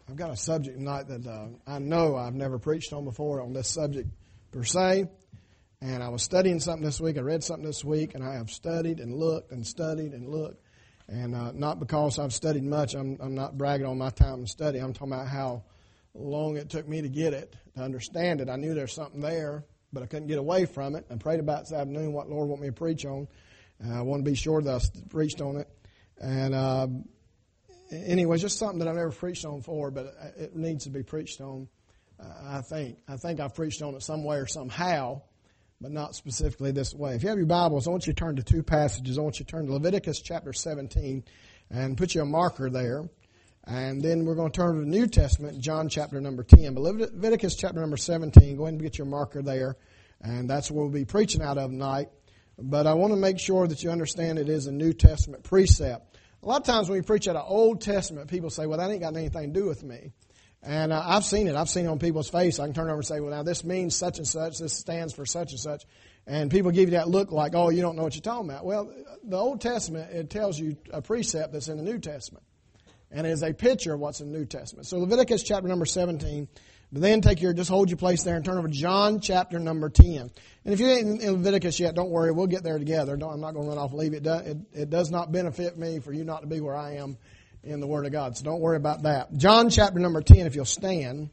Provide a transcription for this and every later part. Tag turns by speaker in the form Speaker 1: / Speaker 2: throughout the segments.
Speaker 1: I've got a subject tonight that I know I've never preached on before on this subject per se. And I was studying something this week. I read something this week, and I have studied and looked and studied and looked. And not because I've studied much. I'm not bragging on my time in study. I'm talking about how long it took me to get it, to understand it. I knew there's something there, but I couldn't get away from it. I prayed about it this afternoon what the Lord want me to preach on. I want to be sure that I preached on it. And anyway, just something that I've never preached on before, but it needs to be preached on, I think. I think I've preached on it some way or somehow, but not specifically this way. If you have your Bibles, I want you to turn to two passages. I want you to turn to Leviticus chapter 17 and put your marker there. And then we're going to turn to the New Testament, John chapter number 10. But Leviticus chapter number 17, go ahead and get your marker there. And that's what we'll be preaching out of tonight. But I want to make sure that you understand it is a New Testament precept. A lot of times when we preach out of Old Testament, people say, well, that ain't got anything to do with me. And I've seen it. I've seen it on people's face. I can turn over and say, well, now this means such and such. This stands for such and such. And people give you that look like, oh, you don't know what you're talking about. Well, the Old Testament, it tells you a precept that's in the New Testament. And it is a picture of what's in the New Testament. So Leviticus chapter number 17. But then just hold your place there and turn over to John chapter number 10. And if you ain't in Leviticus yet, don't worry, we'll get there together. I'm not going to run off and leave it. It does not benefit me for you not to be where I am in the Word of God. So don't worry about that. John chapter number 10, if you'll stand.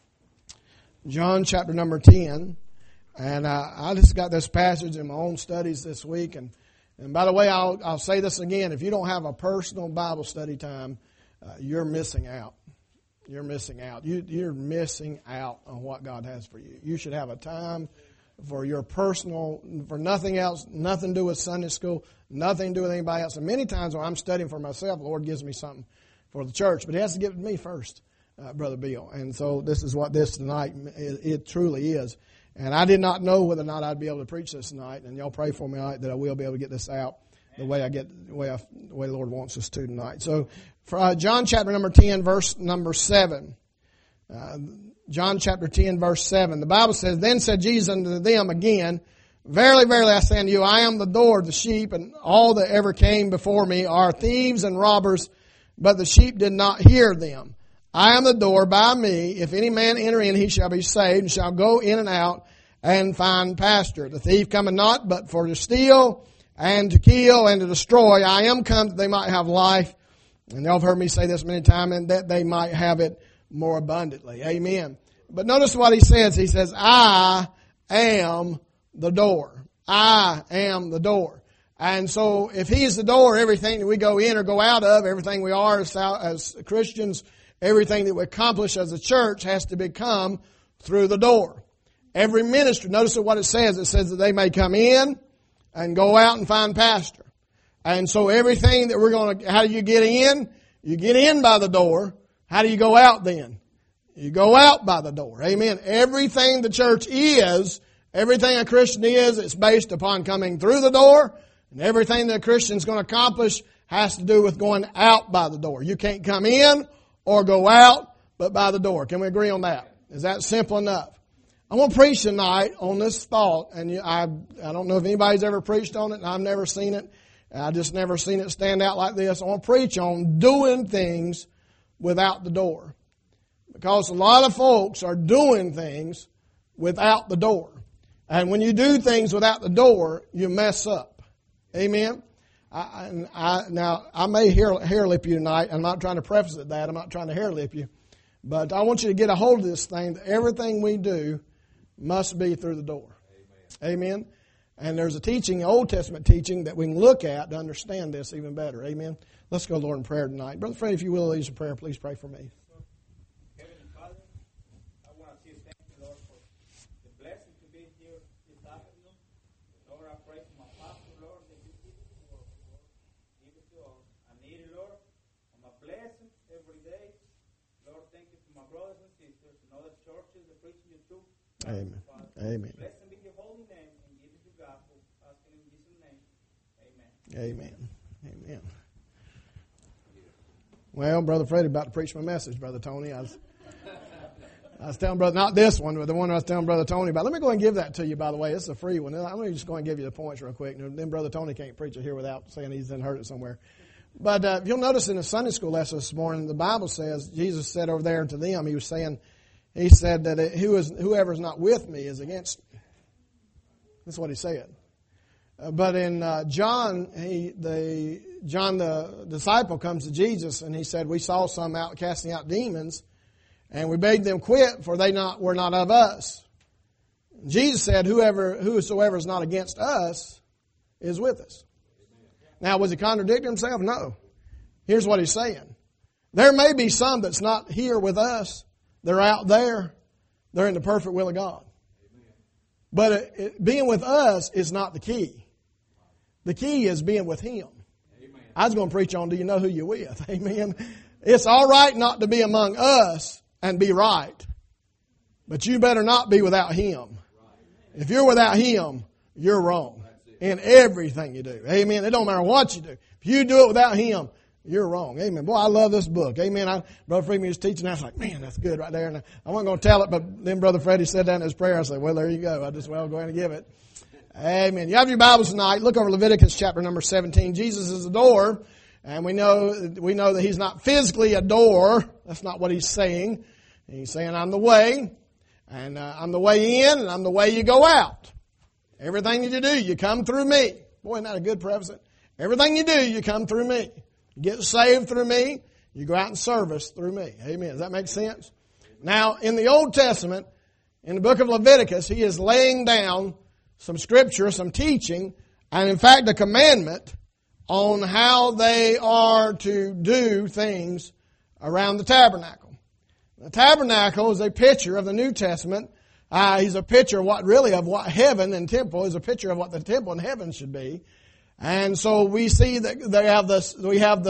Speaker 1: John chapter number 10. And I just got this passage in my own studies this week. And by the way, I'll say this again. If you don't have a personal Bible study time, you're missing out. You're missing out. You're missing out on what God has for you. You should have a time for your personal, for nothing else, nothing to do with Sunday school, nothing to do with anybody else. And many times when I'm studying for myself, the Lord gives me something for the church. But He has to give it to me first, Brother Bill. And so this is what this tonight, it truly is. And I did not know whether or not I'd be able to preach this tonight. And y'all pray for me tonight that I will be able to get this out the way the way the Lord wants us to tonight. So, for John chapter number 10, verse number 7. John chapter 10, verse 7. The Bible says, Then said Jesus unto them again, Verily, verily, I say unto you, I am the door of the sheep, and all that ever came before me are thieves and robbers, but the sheep did not hear them. I am the door. By me, if any man enter in, he shall be saved, and shall go in and out, and find pasture. The thief cometh not, but for to steal, and to kill, and to destroy. I am come that they might have life. And y'all have heard me say this many times, and that they might have it more abundantly. Amen. But notice what He says. He says, I am the door. I am the door. And so if He is the door, everything that we go in or go out of, everything we are as Christians, everything that we accomplish as a church has to become through the door. Every ministry, notice what it says. It says that they may come in and go out and find pasture. And so everything that we're going to, how do you get in? You get in by the door. How do you go out then? You go out by the door. Amen. Everything the church is, everything a Christian is, it's based upon coming through the door. And everything that a Christian's going to accomplish has to do with going out by the door. You can't come in or go out, but by the door. Can we agree on that? Is that simple enough? I want to preach tonight on this thought. And I don't know if anybody's ever preached on it, and I've never seen it. I just never seen it stand out like this. I want to preach on doing things without the door. Because a lot of folks are doing things without the door. And when you do things without the door, you mess up. Amen? Now, I may hair lip you tonight. I'm not trying to preface it that. I'm not trying to hair lip you. But I want you to get a hold of this thing that everything we do must be through the door. Amen? Amen? And there's a teaching, Old Testament teaching, that we can look at to understand this even better. Amen? Let's go, Lord, in prayer tonight. Brother Fred, if you will, lead us in prayer. Please pray for me.
Speaker 2: Heavenly Father, I want to say thank you, Lord, for the blessing to be here this afternoon. Lord, I pray for my pastor, Lord, that you give it to us, Lord. Give it to us. I need it, Lord. I'm a blessing every day. Lord, thank you for my brothers and sisters and other churches that preach your truth.
Speaker 1: Amen. Amen.
Speaker 2: Blessed be your holy name.
Speaker 1: Amen. Amen. Well, Brother Freddie about to preach my message, Brother Tony. I was telling Brother, not this one, but the one I was telling Brother Tony about. Let me go and give that to you, by the way. It's a free one. I'm going to just go and give you the points real quick. And then Brother Tony can't preach it here without saying he's heard it somewhere. But if you'll notice in the Sunday school lesson this morning, the Bible says, Jesus said over there to them, He said that whoever is not with me is against me. That's what He said. But in John, John the disciple comes to Jesus and he said, we saw some out casting out demons, and we bade them quit, for they were not of us. Jesus said, whosoever is not against us is with us. Now, was He contradicting Himself? No. Here's what He's saying. There may be some that's not here with us. They're out there. They're in the perfect will of God. But being with us is not the key. The key is being with Him. I was going to preach on, do you know who you're with? Amen. It's all right not to be among us and be right. But you better not be without Him. If you're without Him, you're wrong in everything you do. Amen. It don't matter what you do. If you do it without Him, you're wrong. Amen. Boy, I love this book. Amen. Brother Freeman was teaching. I was like, man, that's good right there. And I wasn't going to tell it, but then Brother Freddie said that in his prayer. I said, well, there you go. I'll go ahead and give it. Amen. You have your Bibles tonight. Look over Leviticus chapter number 17. Jesus is the door. And we know that He's not physically a door. That's not what He's saying. He's saying, I'm the way. And I'm the way in, and I'm the way you go out. Everything that you do, you come through me. Boy, isn't that a good present? Everything you do, you come through me. You get saved through me. You go out and service through me. Amen. Does that make sense? Now, in the Old Testament, in the book of Leviticus, He is laying down some scripture, some teaching, and in fact a commandment on how they are to do things around the tabernacle. The tabernacle is a picture of the New Testament. He's a picture of what heaven and temple is a picture of what the temple in heaven should be. And so we see that we have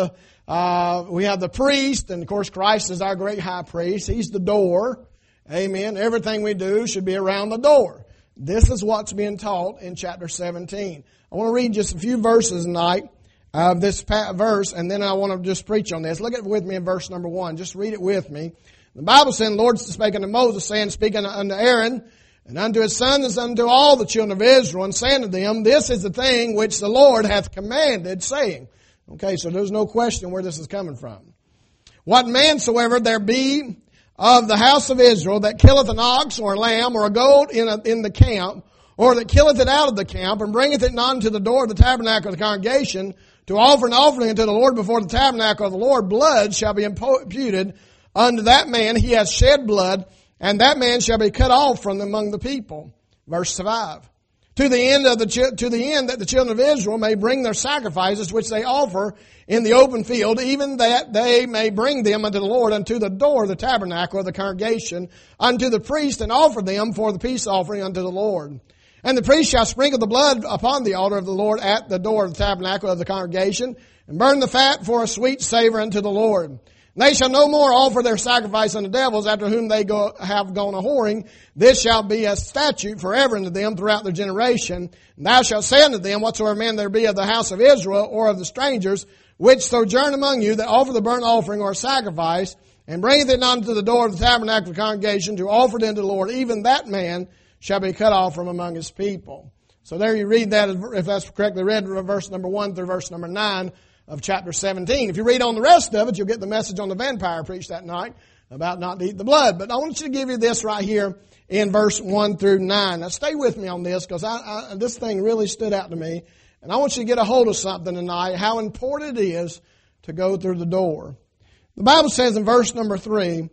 Speaker 1: the priest, and of course Christ is our great high priest. He's the door. Amen. Everything we do should be around the door. This is what's being taught in chapter 17. I want to read just a few verses tonight of this verse, and then I want to just preach on this. Look at it with me in verse number 1. Just read it with me. The Bible said, the Lord spake unto Moses, saying, speaking unto Aaron, and unto his sons, and unto all the children of Israel, and saying to them, this is the thing which the Lord hath commanded, saying. Okay, so there's no question where this is coming from. What man soever there be of the house of Israel that killeth an ox or a lamb or a goat in the camp, or that killeth it out of the camp, and bringeth it not unto the door of the tabernacle of the congregation, to offer an offering unto the Lord before the tabernacle of the Lord, blood shall be imputed unto that man. He hath shed blood, and that man shall be cut off from among the people. Verse 5. To the end that the children of Israel may bring their sacrifices which they offer in the open field, even that they may bring them unto the Lord unto the door of the tabernacle of the congregation, unto the priest, and offer them for the peace offering unto the Lord. And the priest shall sprinkle the blood upon the altar of the Lord at the door of the tabernacle of the congregation, and burn the fat for a sweet savor unto the Lord. They shall no more offer their sacrifice unto devils after whom they have gone a whoring. This shall be a statute forever unto them throughout their generation. And thou shalt say unto them, whatsoever man there be of the house of Israel or of the strangers, which sojourn among you, that offer the burnt offering or sacrifice, and bringeth it unto the door of the tabernacle of the congregation to offer it unto the Lord, even that man shall be cut off from among his people. So there you read that, if that's correctly read, verse number 1 through verse number 9. Of chapter 17. If you read on the rest of it, you'll get the message on the vampire preached that night about not to eat the blood. But I want you to give you this right here in verse 1 through 9. Now stay with me on this, because this thing really stood out to me. And I want you to get a hold of something tonight, how important it is to go through the door. The Bible says in verse number 3,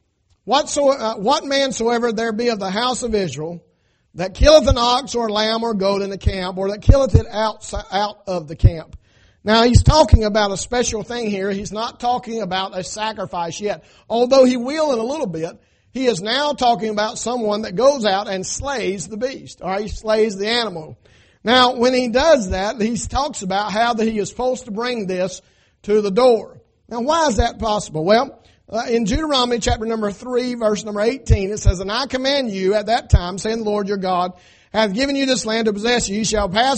Speaker 1: what man soever there be of the house of Israel that killeth an ox or lamb or goat in the camp, or that killeth it out of the camp. Now, he's talking about a special thing here. He's not talking about a sacrifice yet. Although he will in a little bit, he is now talking about someone that goes out and slays the beast. Or he slays the animal. Now, when he does that, he talks about how that he is supposed to bring this to the door. Now, why is that possible? Well, in Deuteronomy chapter number 3, verse number 18, it says, and I command you at that time, saying the Lord your God hath given you this land to possess. You shall pass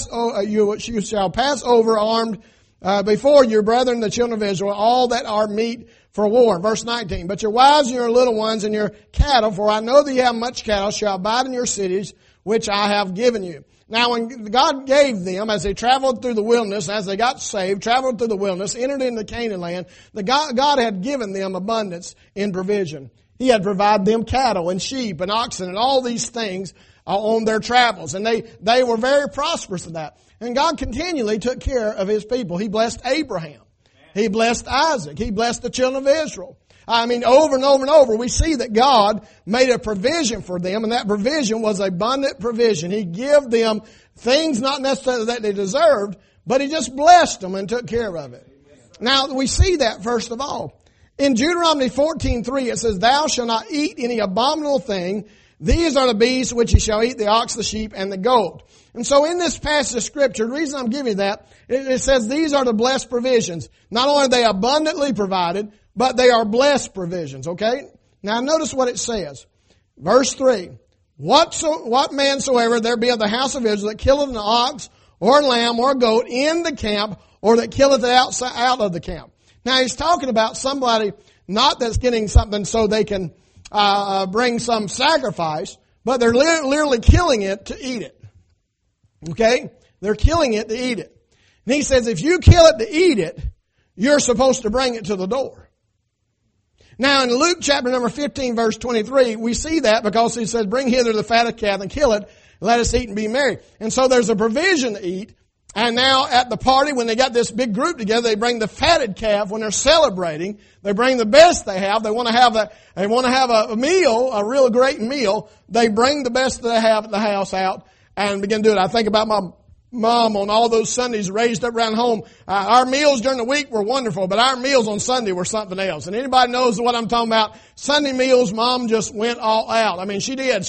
Speaker 1: over armed before your brethren, the children of Israel, all that are meet for war. Verse 19. But your wives and your little ones and your cattle, for I know that you have much cattle, shall abide in your cities, which I have given you. Now when God gave them, as they traveled through the wilderness, as they got saved, traveled through the wilderness, entered into Canaan land, God had given them abundance in provision. He had provided them cattle and sheep and oxen and all these things on their travels. And they were very prosperous in that. And God continually took care of His people. He blessed Abraham. He blessed Isaac. He blessed the children of Israel. I mean, over and over and over, we see that God made a provision for them, and that provision was abundant provision. He gave them things not necessarily that they deserved, but He just blessed them and took care of it. Now, we see that first of all. In Deuteronomy 14:3, it says, "Thou shalt not eat any abominable thing. These are the beasts which ye shall eat, the ox, the sheep, and the goat." And so in this passage of Scripture, the reason I'm giving you that, it says these are the blessed provisions. Not only are they abundantly provided, but they are blessed provisions, okay? Now notice what it says. Verse 3, What man soever there be of the house of Israel that killeth an ox, or a lamb, or a goat in the camp, or that killeth it out of the camp. Now he's talking about somebody not that's getting something so they can bring some sacrifice, but they're literally killing it to eat it. Okay? They're killing it to eat it. And he says if you kill it to eat it, you're supposed to bring it to the door. Now in Luke chapter number 15 verse 23, we see that because he says, "Bring hither the fatted calf and kill it, let us eat and be merry." And so there's a provision to eat. And now at the party, when they got this big group together, they bring the fatted calf when they're celebrating. They bring the best they have. They want to have a meal, a real great meal. They bring the best that they have at the house out and begin to do it. I think about my mom on all those Sundays raised up around home. Our meals during the week were wonderful, but our meals on Sunday were something else. And anybody knows what I'm talking about? Sunday meals, Mom just went all out. I mean, she did.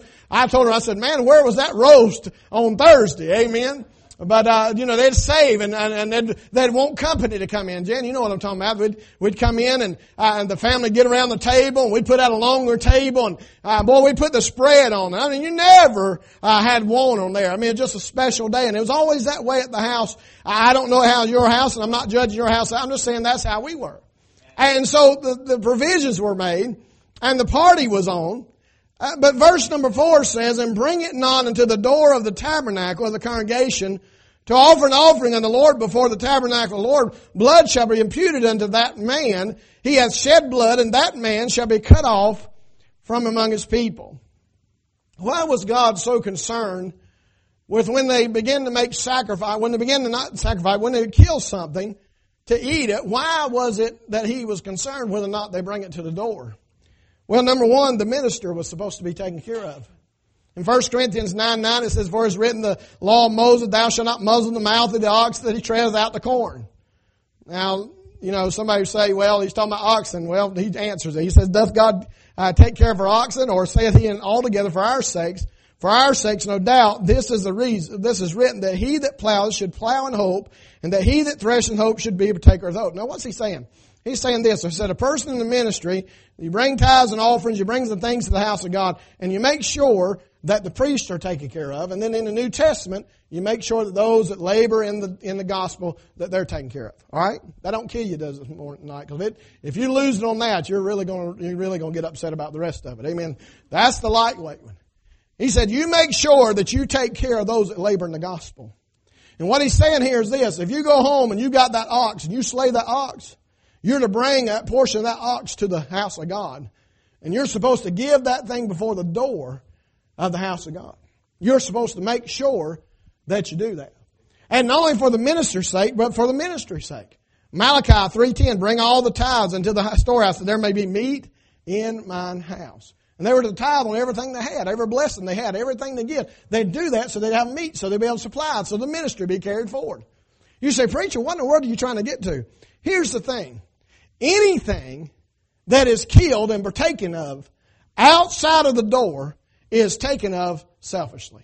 Speaker 1: I told her, I said, "Man, where was that roast on Thursday?" Amen. But, they'd save and they'd want company to come in. Jen, you know what I'm talking about. We'd come in and the family get around the table and we'd put out a longer table and, we'd put the spread on. I mean, you never, had one on there. I mean, it's just a special day and it was always that way at the house. I don't know how your house, and I'm not judging your house. I'm just saying that's how we were. And so the provisions were made and the party was on. But verse number 4 says, "And bring it not unto the door of the tabernacle of the congregation to offer an offering unto the Lord before the tabernacle of the Lord. Blood shall be imputed unto that man. He hath shed blood, and that man shall be cut off from among his people." Why was God so concerned with when they begin to make sacrifice, when they begin to not sacrifice, when they kill something to eat it? Why was it that He was concerned whether or not they bring it to the door? Well, number one, the minister was supposed to be taken care of. In 1 Corinthians 9:9 it says, "For it is written the law of Moses, thou shalt not muzzle the mouth of the ox that he treadeth out the corn." Now, somebody would say, well, he's talking about oxen. Well, he answers it. He says, "Doth God take care of our oxen, or saith He altogether for our sakes? For our sakes, no doubt, this is the reason, this is written, that he that plows should plow in hope, and that he that threshes in hope should be a partaker of hope." Now, what's he saying? He's saying this. He said, a person in the ministry, you bring tithes and offerings, you bring the things to the house of God, and you make sure that the priests are taken care of. And then in the New Testament, you make sure that those that labor in the gospel, that they're taken care of. All right? That don't kill you, does it, tonight? Because if you lose it on that, you're really going to get upset about the rest of it. Amen. That's the lightweight one. He said, you make sure that you take care of those that labor in the gospel. And what he's saying here is this: if you go home and you got that ox and you slay that ox, you're to bring that portion of that ox to the house of God. And you're supposed to give that thing before the door of the house of God. You're supposed to make sure that you do that. And not only for the minister's sake, but for the ministry's sake. Malachi 3:10, "Bring all the tithes into the storehouse, that there may be meat in mine house." And they were to tithe on everything they had, every blessing they had, everything they get. They'd do that so they'd have meat, so they'd be able to supply it, so the ministry be carried forward. You say, "Preacher, what in the world are you trying to get to?" Here's the thing. Anything that is killed and partaken of outside of the door is taken of selfishly.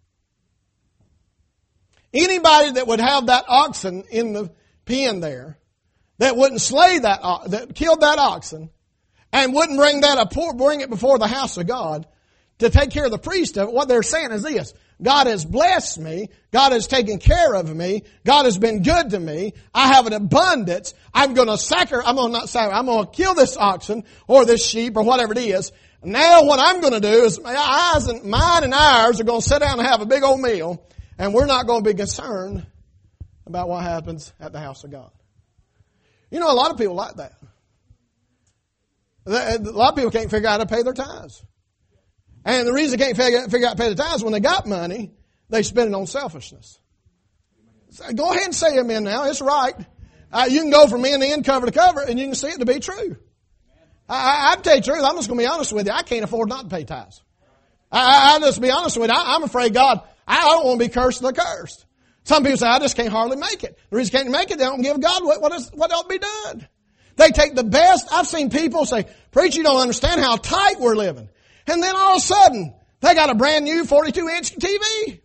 Speaker 1: Anybody that would have that oxen in the pen there, that wouldn't slay that killed that oxen, and wouldn't bring it before the house of God to take care of the priest of it, what they're saying is this: God has blessed me. God has taken care of me. God has been good to me. I have an abundance. I'm going to kill this oxen or this sheep or whatever it is. Now what I'm going to do is mine and ours are going to sit down and have a big old meal. And we're not going to be concerned about what happens at the house of God. You know, a lot of people like that. A lot of people can't figure out how to pay their tithes. And the reason they can't figure out how to pay the tithes, when they got money, they spend it on selfishness. So go ahead and say amen now. It's right. You can go from end to end, cover to cover, and you can see it to be true. I'd tell you the truth. I'm just going to be honest with you. I can't afford not to pay tithes. I'll just be honest with you. I'm afraid God, I don't want to be cursed to the cursed. Some people say, I just can't hardly make it. The reason they can't make it, they don't give God what ought to be done. They take the best. I've seen people say, preacher, you don't understand how tight we're living. And then all of a sudden, they got a brand new 42-inch TV.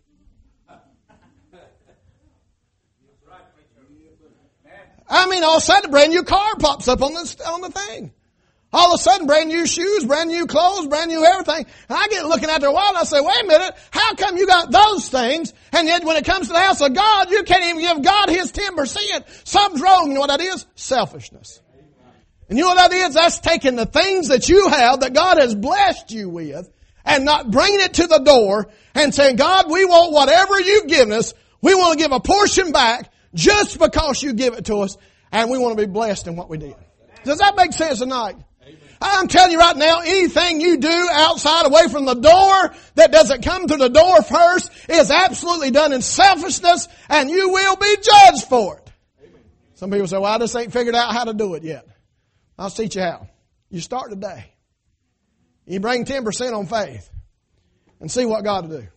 Speaker 1: I mean, all of a sudden, a brand new car pops up on the thing. All of a sudden, brand new shoes, brand new clothes, brand new everything. And I get looking at their wallet and I say, wait a minute, how come you got those things? And yet when it comes to the house of God, you can't even give God His 10%. Something's wrong. You know what that is? Selfishness. And you know what that is? That's taking the things that you have that God has blessed you with and not bringing it to the door and saying, God, we want whatever you've given us. We want to give a portion back just because you give it to us, and we want to be blessed in what we did. Does that make sense tonight? I'm telling you right now, anything you do outside, away from the door, that doesn't come through the door first, is absolutely done in selfishness, and you will be judged for it. Some people say, well, I just ain't figured out how to do it yet. I'll teach you how. You start today. You bring 10% on faith and see what God will do.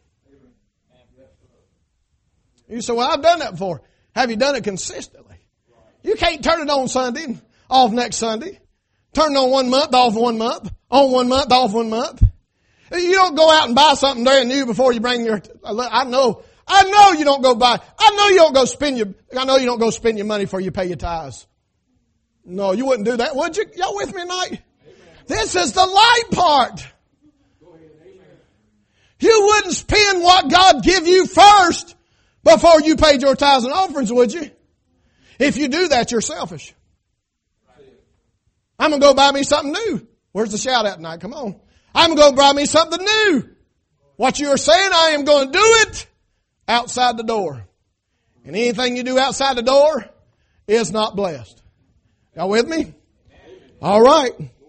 Speaker 1: You say, well, I've done that before. Have you done it consistently? You can't turn it on Sunday and off next Sunday. Turn it on 1 month, off 1 month. On 1 month, off 1 month. You don't go out and buy something brand new before you bring your, I know you don't go buy, I know you don't go spend your money before you pay your tithes. No, you wouldn't do that, would you? Y'all with me tonight? Amen. This is the light part. You wouldn't spend what God give you first before you paid your tithes and offerings, would you? If you do that, you're selfish. I'm going to go buy me something new. Where's the shout out tonight? Come on. I'm going to buy me something new. What you are saying, I am going to do it outside the door. And anything you do outside the door is not blessed. Y'all with me? All right.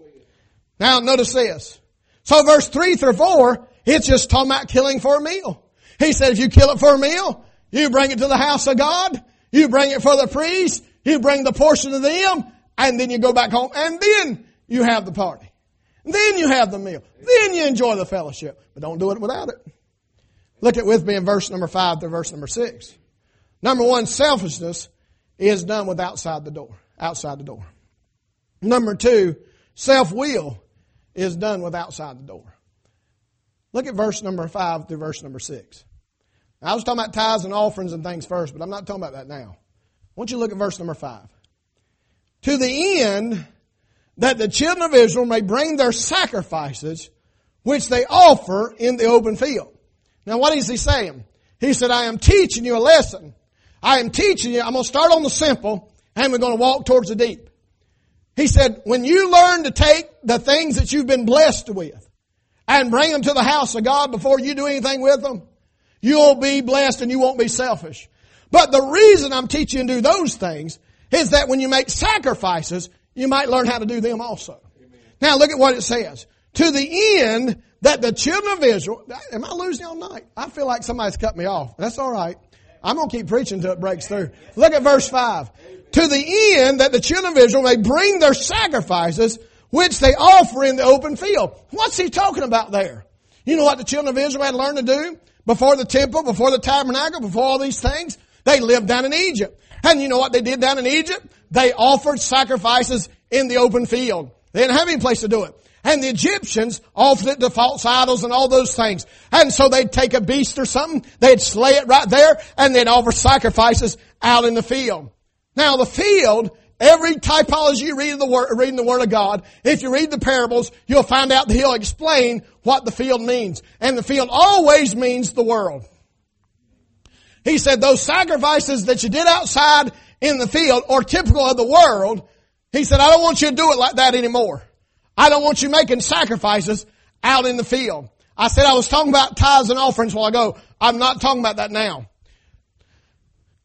Speaker 1: Now notice this. So verse 3 through 4, it's just talking about killing for a meal. He said if you kill it for a meal, you bring it to the house of God, you bring it for the priest, you bring the portion to them, and then you go back home, and then you have the party. Then you have the meal. Then you enjoy the fellowship. But don't do it without it. Look at with me in verse number 5 to verse number 6. Number 1, selfishness is done with outside the door. Outside the door. Number 2, self-will is done with outside the door. Look at verse number 5 through verse number 6. Now, I was talking about tithes and offerings and things first, but I'm not talking about that now. I want you to look at verse number 5. To the end that the children of Israel may bring their sacrifices, which they offer in the open field. Now, what is he saying? He said, I am teaching you a lesson. I am teaching you, I'm going to start on the simple, and we're going to walk towards the deep. He said, when you learn to take the things that you've been blessed with and bring them to the house of God before you do anything with them, you'll be blessed and you won't be selfish. But the reason I'm teaching you to do those things is that when you make sacrifices, you might learn how to do them also. Amen. Now look at what it says. To the end that the children of Israel, am I losing all night? I feel like somebody's cut me off. That's all right. I'm going to keep preaching until it breaks through. Look at verse 5. To the end that the children of Israel may bring their sacrifices, which they offer in the open field. What's he talking about there? You know what the children of Israel had learned to do? Before the temple, before the tabernacle, before all these things, they lived down in Egypt. And you know what they did down in Egypt? They offered sacrifices in the open field. They didn't have any place to do it. And the Egyptians offered it to false idols and all those things. And so they'd take a beast or something, they'd slay it right there, and they'd offer sacrifices out in the field. Now the field, every typology you read reading the Word of God, if you read the parables, you'll find out that He'll explain what the field means. And the field always means the world. He said those sacrifices that you did outside in the field are typical of the world. He said, I don't want you to do it like that anymore. I don't want you making sacrifices out in the field. I said I was talking about tithes and offerings a while ago. I'm not talking about that now.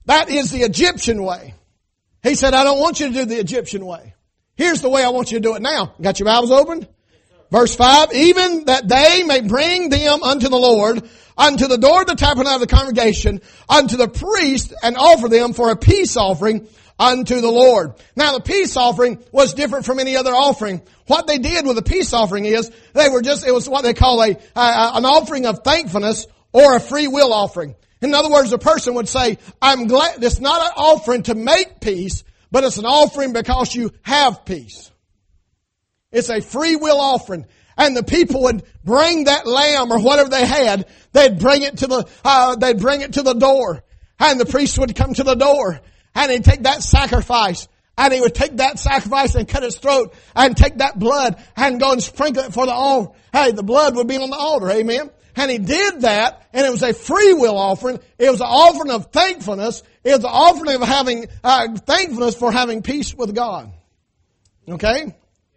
Speaker 1: That is the Egyptian way. He said, I don't want you to do the Egyptian way. Here's the way I want you to do it now. Got your Bibles open? Verse 5, even that they may bring them unto the Lord, unto the door of the tabernacle of the congregation, unto the priest, and offer them for a peace offering unto the Lord. Now the peace offering was different from any other offering. What they did with the peace offering is, it was what they call an offering of thankfulness or a free will offering. In other words, a person would say, I'm glad, it's not an offering to make peace, but it's an offering because you have peace. It's a free will offering. And the people would bring that lamb or whatever they had, they'd bring it to the door. And the priest would come to the door and he'd take that sacrifice. And he would take that sacrifice and cut its throat and take that blood and go and sprinkle it for the altar. Hey, the blood would be on the altar. Amen. And he did that, and it was a free will offering. It was an offering of thankfulness. It was an offering of having thankfulness for having peace with God. Okay?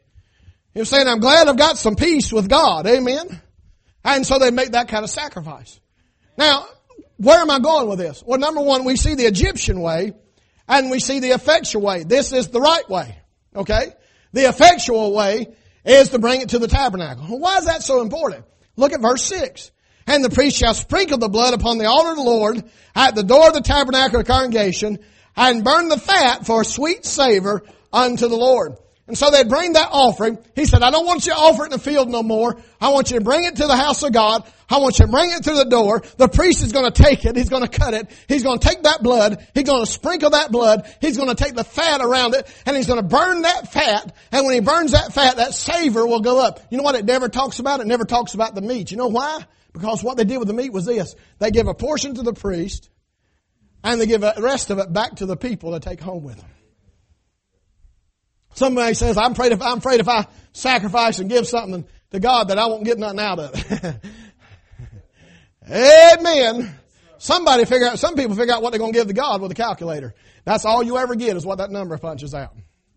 Speaker 1: He was saying, I'm glad I've got some peace with God. Amen? And so they make that kind of sacrifice. Now, where am I going with this? Well, number one, we see the Egyptian way, and we see the effectual way. This is the right way. Okay? The effectual way is to bring it to the tabernacle. Well, why is that so important? Look at verse 6. And the priest shall sprinkle the blood upon the altar of the Lord at the door of the tabernacle of the congregation and burn the fat for a sweet savor unto the Lord. And so they bring that offering. He said, I don't want you to offer it in the field no more. I want you to bring it to the house of God. I want you to bring it to the door. The priest is going to take it. He's going to cut it. He's going to take that blood. He's going to sprinkle that blood. He's going to take the fat around it and he's going to burn that fat. And when he burns that fat, that savor will go up. You know what it never talks about? It never talks about the meat. You know why? Because what they did with the meat was this. They give a portion to the priest and they give the rest of it back to the people to take home with them. Somebody says, I'm afraid if I sacrifice and give something to God that I won't get nothing out of it. Amen. Some people figure out what they're going to give to God with a calculator. That's all you ever get is what that number punches out.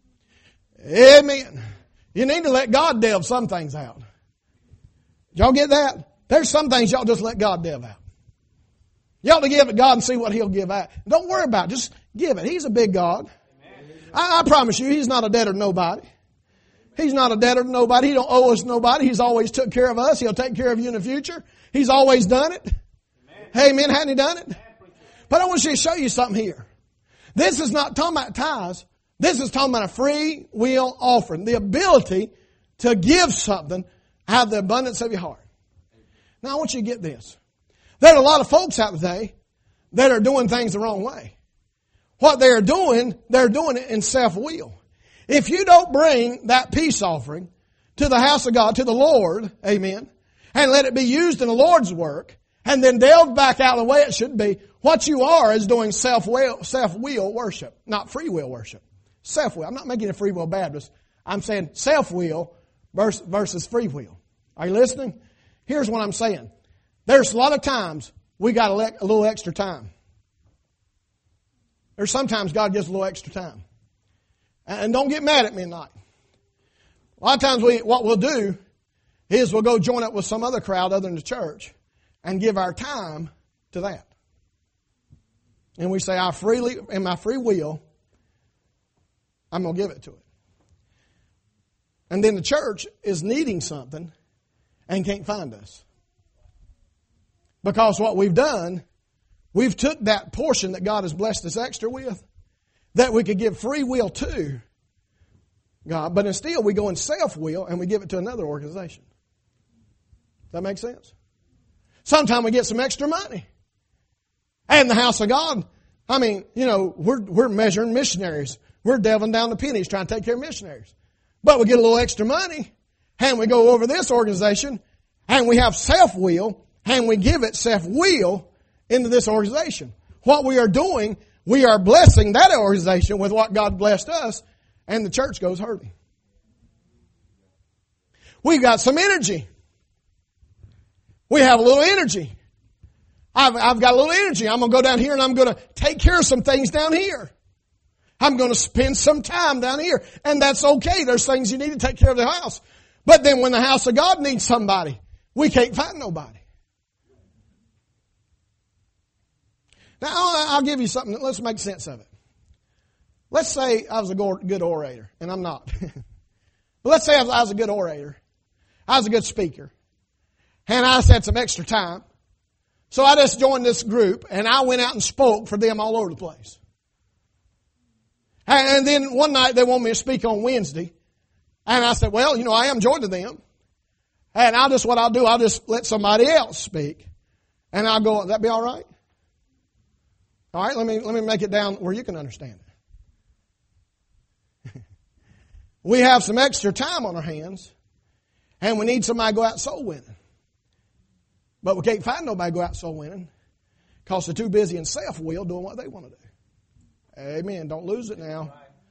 Speaker 1: Amen. You need to let God delve some things out. Y'all get that? There's some things y'all just let God delve out. You ought to give it to God and see what He'll give out. Don't worry about it. Just give it. He's a big God. I promise you, He's not a debtor to nobody. He's not a debtor to nobody. He don't owe us nobody. He's always took care of us. He'll take care of you in the future. He's always done it. Amen. Hadn't He done it? But I want you to show you something here. This is not talking about tithes. This is talking about a free will offering. The ability to give something out of the abundance of your heart. Now I want you to get this. There are a lot of folks out today that are doing things the wrong way. What they're doing it in self-will. If you don't bring that peace offering to the house of God, to the Lord, amen, and let it be used in the Lord's work, and then delve back out the way it should be, what you are is doing self-will worship, not free will worship. Self-will. I'm not making a free will Baptist. I'm saying self-will versus free will. Are you listening? Here's what I'm saying. There's a lot of times we got a little extra time. There's sometimes God gives a little extra time. And don't get mad at me tonight. A lot of times what we'll do is we'll go join up with some other crowd other than the church and give our time to that. And we say, in my free will, I'm going to give it to it. And then the church is needing something and can't find us. Because what we've done, we've took that portion that God has blessed us extra with, that we could give free will to God, but instead we go in self-will and we give it to another organization. Does that make sense? Sometimes we get some extra money. And the house of God, we're measuring missionaries. We're delving down the pennies trying to take care of missionaries. But we get a little extra money and we go over this organization and we have self-will and we give it self-will into this organization. What we are doing, we are blessing that organization with what God blessed us, and the church goes hurting. We've got some energy. We have a little energy. I've got a little energy. I'm going to go down here and I'm going to take care of some things down here. I'm going to spend some time down here. And that's okay. There's things you need to take care of the house. But then when the house of God needs somebody, we can't find nobody. Now, I'll give you something. Let's make sense of it. Let's say I was a good orator, and I'm not. But let's say I was a good orator. I was a good speaker. And I just had some extra time. So I just joined this group, and I went out and spoke for them all over the place. And then one night they wanted me to speak on Wednesday. And I said, well, I am joining them. And I'll just let somebody else speak. And I'll go, that be all right? All right, let me make it down where you can understand it. We have some extra time on our hands, and we need somebody to go out soul winning. But we can't find nobody to go out soul winning because they're too busy in self-will doing what they want to do. Amen. Don't lose it now.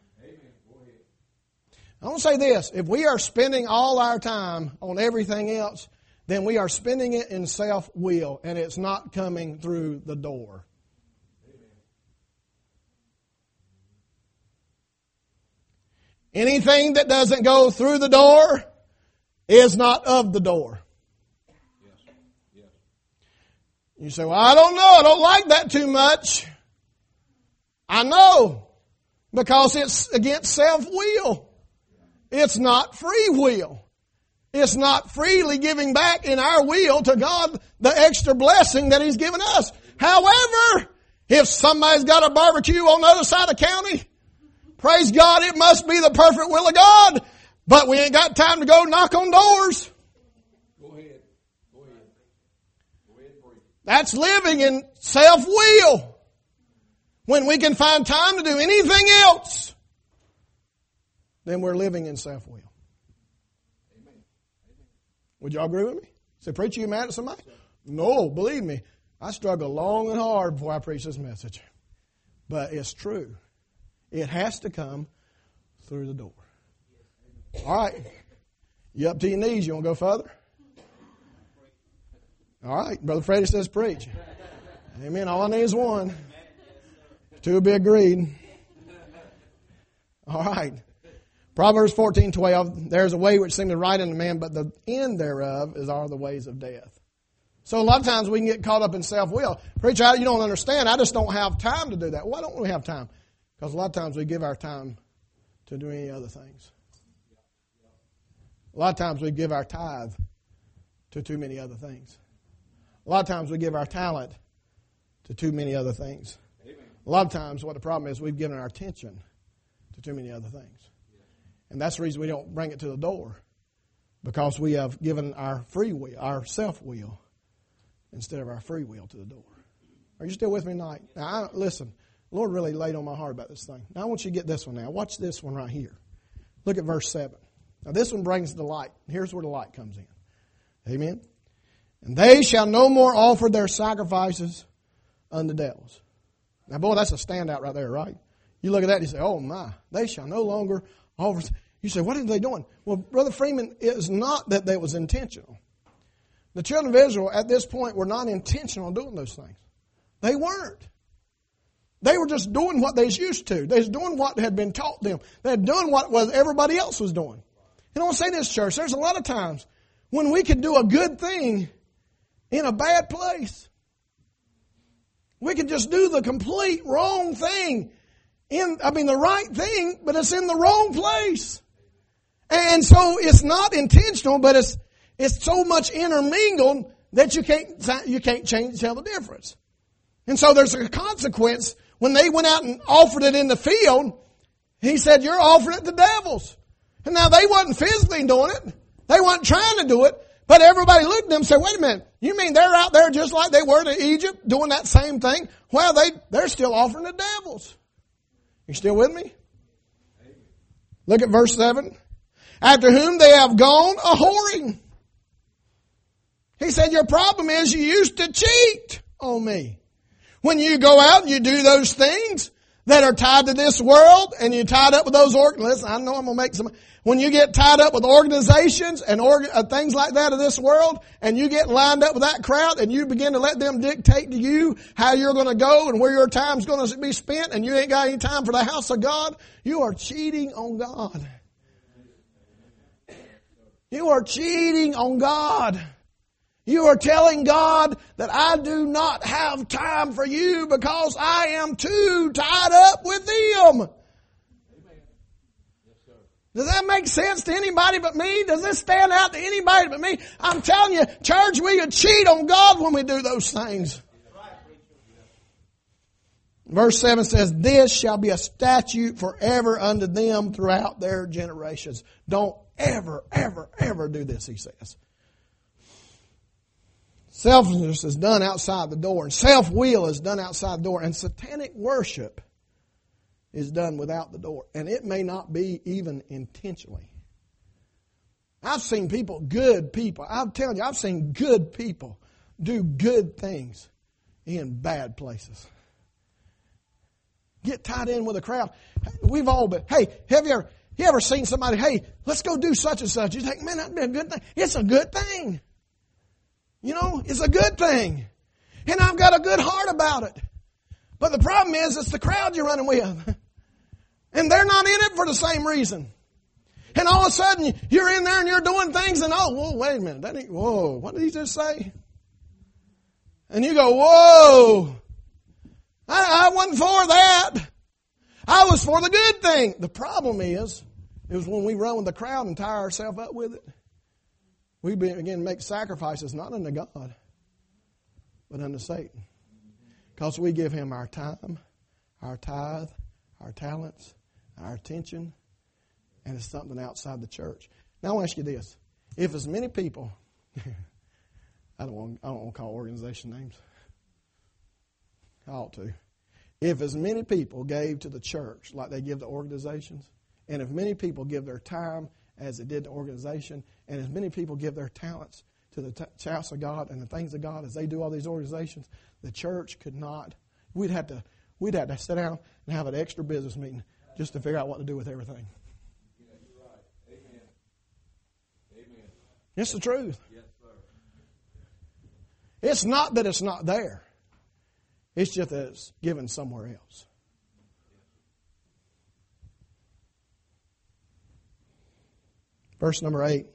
Speaker 1: I want to say this. If we are spending all our time on everything else, then we are spending it in self-will, and it's not coming through the door. Anything that doesn't go through the door is not of the door. You say, well, I don't know. I don't like that too much. I know. Because it's against self-will. It's not free will. It's not freely giving back in our will to God the extra blessing that He's given us. However, if somebody's got a barbecue on the other side of the county, praise God, it must be the perfect will of God. But we ain't got time to go knock on doors.
Speaker 3: Go ahead.
Speaker 1: That's living in self-will. When we can find time to do anything else, then we're living in self-will.
Speaker 3: Amen.
Speaker 1: Would y'all agree with me? Say, preacher, you mad at somebody? No, believe me. I struggle long and hard before I preach this message. But it's true. It has to come through the door. All right. You up to your knees? You want to go further? All right. Brother Freddie says preach. Amen. All I need is one. Two will be agreed. All right. Proverbs 14:12. There's a way which seemeth right unto man, but the end thereof are the ways of death. So a lot of times we can get caught up in self-will. Preacher, you don't understand. I just don't have time to do that. Why don't we have time? Because a lot of times we give our time to do any other things. A lot of times we give our tithe to too many other things. A lot of times we give our talent to too many other things. A lot of times what the problem is, we've given our attention to too many other things. And that's the reason we don't bring it to the door. Because we have given our free will, our self-will, instead of our free will to the door. Are you still with me tonight? Now, listen, the Lord really laid on my heart about this thing. Now I want you to get this one now. Watch this one right here. Look at verse 7. Now this one brings the light. Here's where the light comes in. Amen? And they shall no more offer their sacrifices unto devils. Now, boy, that's a standout right there, right? You look at that and you say, oh, my, they shall no longer offer. You say, what are they doing? Well, Brother Freeman, it is not that they was intentional. The children of Israel at this point were not intentional doing those things. They weren't. They were just doing what they was used to. They was doing what had been taught them. They were doing what everybody else was doing. And I want to say this, church, there's a lot of times when we could do a good thing in a bad place. We could just do the complete wrong thing. The right thing, but it's in the wrong place. And so it's not intentional, but it's so much intermingled that you can't tell the difference. And so there's a consequence. When they went out and offered it in the field, He said, you're offering it to devils. And now they wasn't physically doing it. They wasn't trying to do it. But everybody looked at them and said, wait a minute, you mean they're out there just like they were to Egypt doing that same thing? Well, they're still offering to devils. You still with me? Look at verse 7. After whom they have gone a-whoring. He said, your problem is you used to cheat on me. When you go out and you do those things that are tied to this world and you're tied up with those listen, I know I'm going to make some. When you get tied up with organizations and things like that of this world and you get lined up with that crowd and you begin to let them dictate to you how you're going to go and where your time's going to be spent and you ain't got any time for the house of God, you are cheating on God. You are cheating on God. You are telling God that I do not have time for you because I am too tied up with them. Does that make sense to anybody but me? Does this stand out to anybody but me? I'm telling you, church, we could cheat on God when we do those things. Verse 7 says, this shall be a statute forever unto them throughout their generations. Don't ever, ever, ever do this, he says. Selfishness is done outside the door, and self-will is done outside the door, and satanic worship is done without the door. And it may not be even intentionally. I've seen people, good people, I'm telling you, I've seen good people do good things in bad places. Get tied in with a crowd. We've all been, hey, you ever seen somebody, hey, let's go do such and such. You think, man, that'd be a good thing. It's a good thing. You know, it's a good thing. And I've got a good heart about it. But the problem is, it's the crowd you're running with. And they're not in it for the same reason. And all of a sudden, you're in there and you're doing things and, oh, whoa, wait a minute. Whoa, what did he just say? And you go, whoa. I wasn't for that. I was for the good thing. The problem is when we run with the crowd and tie ourselves up with it, we begin to make sacrifices not unto God, but unto Satan. Because we give him our time, our tithe, our talents, our attention, and it's something outside the church. Now I want to ask you this. If as many people, I don't want to call organization names. I ought to. If as many people gave to the church like they give to organizations, and if many people give their time as they did to organization, and as many people give their talents to the house of God and the things of God as they do all these organizations, the church could not. We'd have to sit down and have an extra business meeting just to figure out what to do with everything.
Speaker 3: Yeah, you're right. Amen. Amen.
Speaker 1: It's the truth.
Speaker 3: Yes, sir.
Speaker 1: It's not that it's not there. It's just that it's given somewhere else. Verse number 8.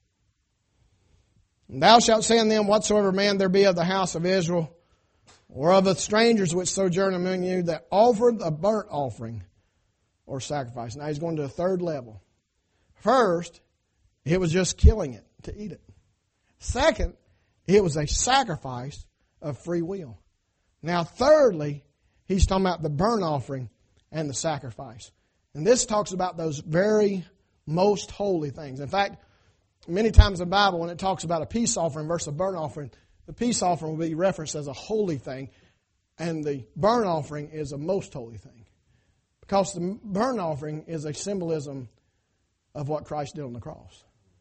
Speaker 1: And thou shalt say unto them, whatsoever man there be of the house of Israel, or of the strangers which sojourn among you, that offered a burnt offering or sacrifice. Now he's going to a third level. First, it was just killing it to eat it. Second, it was a sacrifice of free will. Now thirdly, he's talking about the burnt offering and the sacrifice. And this talks about those very most holy things. In fact, many times in the Bible, when it talks about a peace offering versus a burnt offering, the peace offering will be referenced as a holy thing, and the burnt offering is a most holy thing. Because the burnt offering is a symbolism of what Christ did on the cross.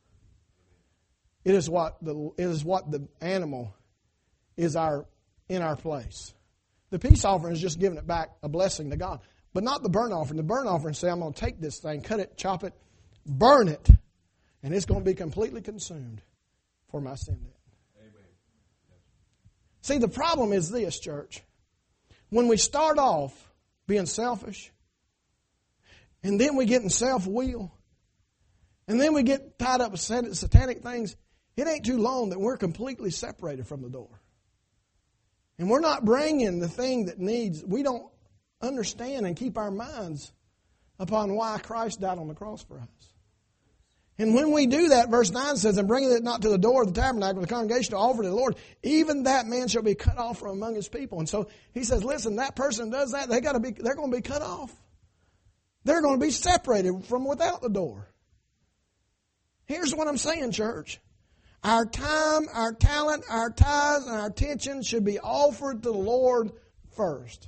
Speaker 1: It is what the animal is in our place. The peace offering is just giving it back, a blessing to God. But not the burnt offering. The burnt offering say, I'm going to take this thing, cut it, chop it, burn it, and it's going to be completely consumed for my sin debt.
Speaker 3: Amen.
Speaker 1: See, the problem is this, church. When we start off being selfish, and then we get in self-will, and then we get tied up with satanic things, it ain't too long that we're completely separated from the door. And we're not bringing the thing that needs, we don't understand and keep our minds upon why Christ died on the cross for us. And when we do that, verse 9 says, and bringing it not to the door of the tabernacle of the congregation to offer to the Lord, even that man shall be cut off from among his people. And so he says, listen, that person does that, they're going to be cut off. They're going to be separated from without the door. Here's what I'm saying, church. Our time, our talent, our tithes, and our attention should be offered to the Lord first.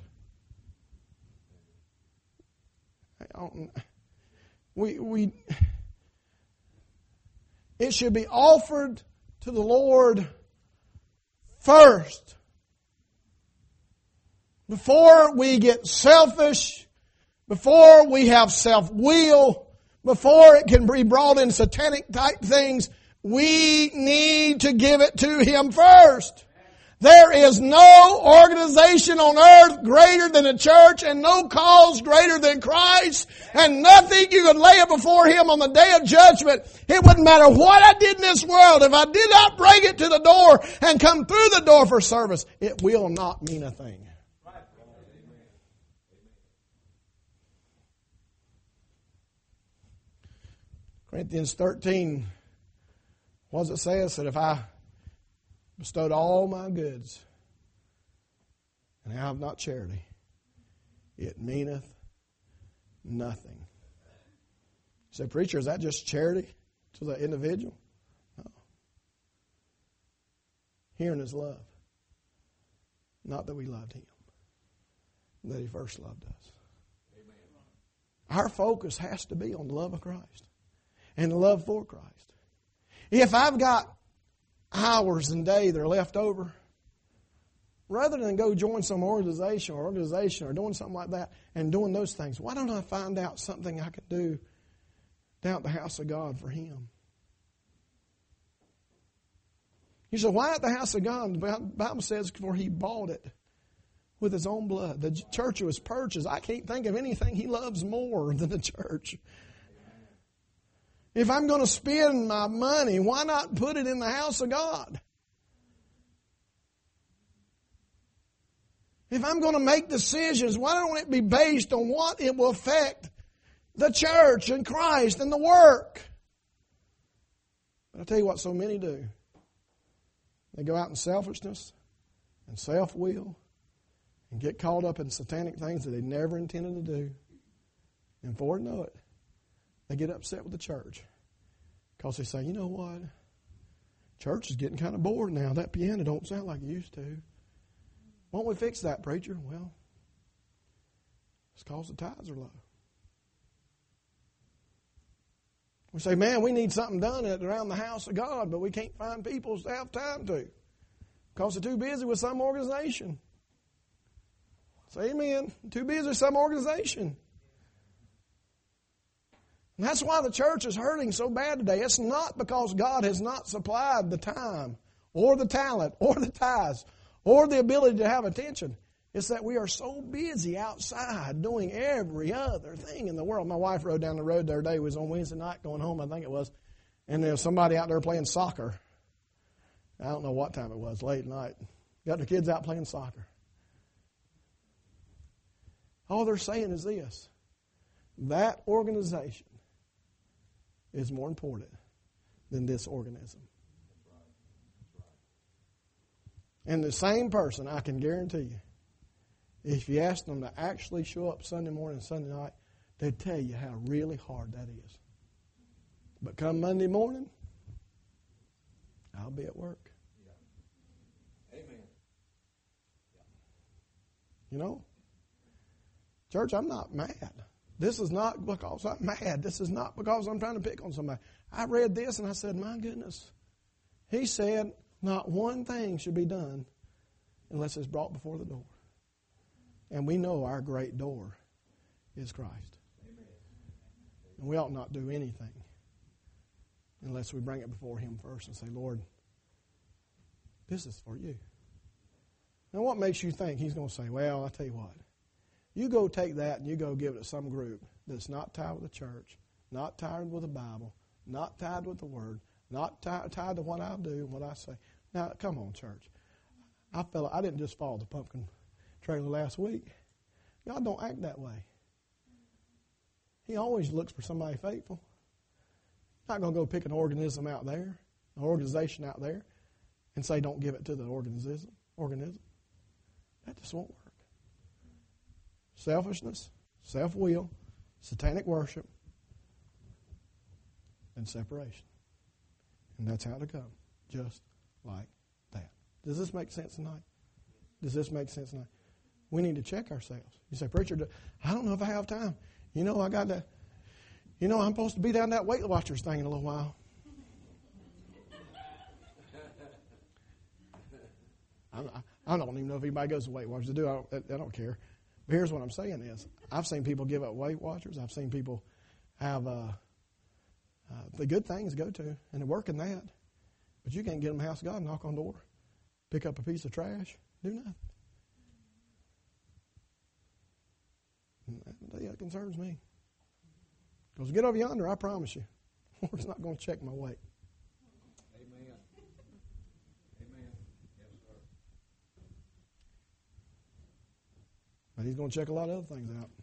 Speaker 1: It should be offered to the Lord first. Before we get selfish, before we have self-will, before it can be brought in satanic type things, we need to give it to Him first. There is no organization on earth greater than the church and no cause greater than Christ, and nothing you could lay it before Him on the day of judgment. It wouldn't matter what I did in this world. If I did not bring it to the door and come through the door for service, it will not mean a thing. Corinthians 13, what does it say? It said, if I bestowed all my goods and have not charity, it meaneth nothing. You say, preacher, is that just charity to the individual? No. Herein is love. Not that we loved Him, that He first loved us. Amen. Our focus has to be on the love of Christ and the love for Christ. If I've got hours and day that are left over, rather than go join some organization or doing something like that and doing those things, why don't I find out something I could do down at the house of God for Him? You say, why at the house of God? The Bible says for He bought it with His own blood. The church was purchased. I can't think of anything He loves more than the church. If I'm going to spend my money, why not put it in the house of God? If I'm going to make decisions, why don't it be based on what it will affect the church and Christ and the work? But I'll tell you what so many do. They go out in selfishness and self-will and get caught up in satanic things that they never intended to do. And before they know it, they get upset with the church because they say, you know what? Church is getting kind of bored now. That piano don't sound like it used to. Why don't we fix that, preacher? Well, it's because the tithes are low. We say, man, we need something done around the house of God, but we can't find people to have time to because they're too busy with some organization. Say amen. Too busy with some organization. And that's why the church is hurting so bad today. It's not because God has not supplied the time or the talent or the tithes or the ability to have attention. It's that we are so busy outside doing every other thing in the world. My wife rode down the road the other day. It was on Wednesday night going home, I think it was. And there was somebody out there playing soccer. I don't know what time it was, late at night. Got their kids out playing soccer. All they're saying is this: that organization is more important than this organism. And the same person, I can guarantee you, if you ask them to actually show up Sunday morning and Sunday night, they'd tell you how really hard that is. But come Monday morning, I'll be at work.
Speaker 3: Yeah. Amen.
Speaker 1: You know? Church, I'm not mad. This is not because I'm mad. This is not because I'm trying to pick on somebody. I read this and I said, my goodness. He said, not one thing should be done unless it's brought before the door. And we know our great door is Christ. Amen. And we ought not do anything unless we bring it before Him first and say, Lord, this is for you. Now what makes you think He's going to say, well, I'll tell you what. You go take that and you go give it to some group that's not tied with the church, not tied with the Bible, not tied with the Word, not tied to what I do and what I say. Now, come on, church. I didn't just follow the pumpkin trailer last week. God don't act that way. He always looks for somebody faithful. Not going to go pick an organism out there, an organization out there, and say don't give it to the organism. That just won't work. Selfishness, self-will, satanic worship, and separation. And that's how to come, just like that. Does this make sense tonight? Does this make sense tonight? We need to check ourselves. You say, preacher, I don't know if I have time. You know, I'm supposed to be down that Weight Watchers thing in a little while. I don't even know if anybody goes to Weight Watchers. I don't care. But here's what I'm saying is, I've seen people give up Weight Watchers. I've seen people have the good things to go to, and they work in that. But you can't get them in the house of God and knock on the door Pick up a piece of trash, do nothing. That concerns me. Because get over yonder, I promise you, the Lord's not going to check my weight.
Speaker 3: Amen. Amen. Yes, sir.
Speaker 1: But He's going to check a lot of other things out.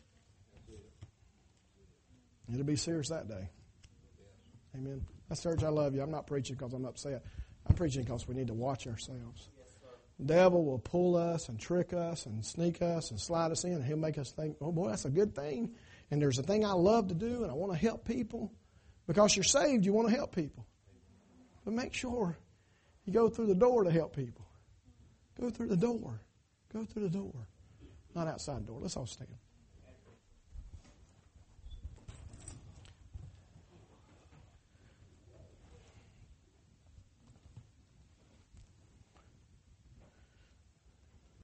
Speaker 1: It'll be serious that day. Amen. That's church, I love you. I'm not preaching because I'm upset. I'm preaching because we need to watch ourselves. The devil will pull us and trick us and sneak us and slide us in, and he'll make us think, oh boy, that's a good thing. And there's a thing I love to do, and I want to help people. Because you're saved, you want to help people. But make sure you go through the door to help people. Go through the door. Go through the door. Not outside the door. Let's all stand.